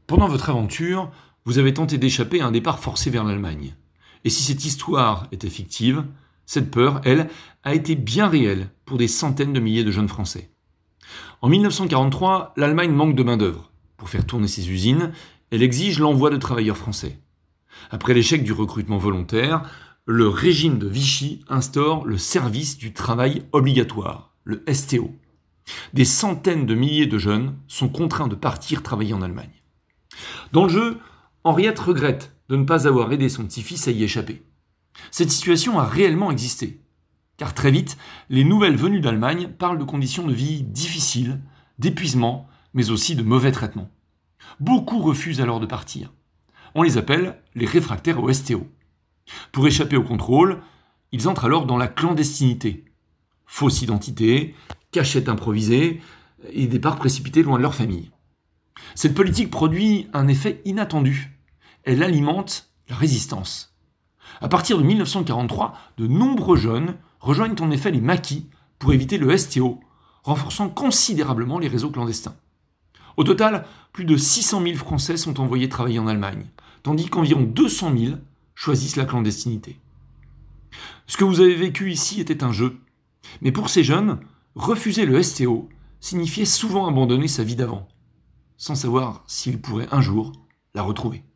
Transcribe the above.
Pendant votre aventure, vous avez tenté d'échapper à un départ forcé vers l'Allemagne. Et si cette histoire était fictive, cette peur, elle, a été bien réelle pour des centaines de milliers de jeunes Français. En 1943, l'Allemagne manque de main-d'œuvre. Pour faire tourner ses usines, elle exige l'envoi de travailleurs français. Après l'échec du recrutement volontaire, le régime de Vichy instaure le service du travail obligatoire, le STO. Des centaines de milliers de jeunes sont contraints de partir travailler en Allemagne. Dans le jeu, Henriette regrette de ne pas avoir aidé son petit-fils à y échapper. Cette situation a réellement existé, car très vite, les nouvelles venues d'Allemagne parlent de conditions de vie difficiles, d'épuisement, mais aussi de mauvais traitements. Beaucoup refusent alors de partir. On les appelle les réfractaires au STO. Pour échapper au contrôle, ils entrent alors dans la clandestinité. Fausse identité, cachette improvisée et départ précipité loin de leur famille. Cette politique produit un effet inattendu. Elle alimente la résistance. À partir de 1943, de nombreux jeunes rejoignent en effet les maquis pour éviter le STO, renforçant considérablement les réseaux clandestins. Au total, plus de 600 000 Français sont envoyés travailler en Allemagne, tandis qu'environ 200 000 choisissent la clandestinité. Ce que vous avez vécu ici était un jeu. Mais pour ces jeunes, refuser le STO signifiait souvent abandonner sa vie d'avant, sans savoir s'ils pourraient un jour la retrouver.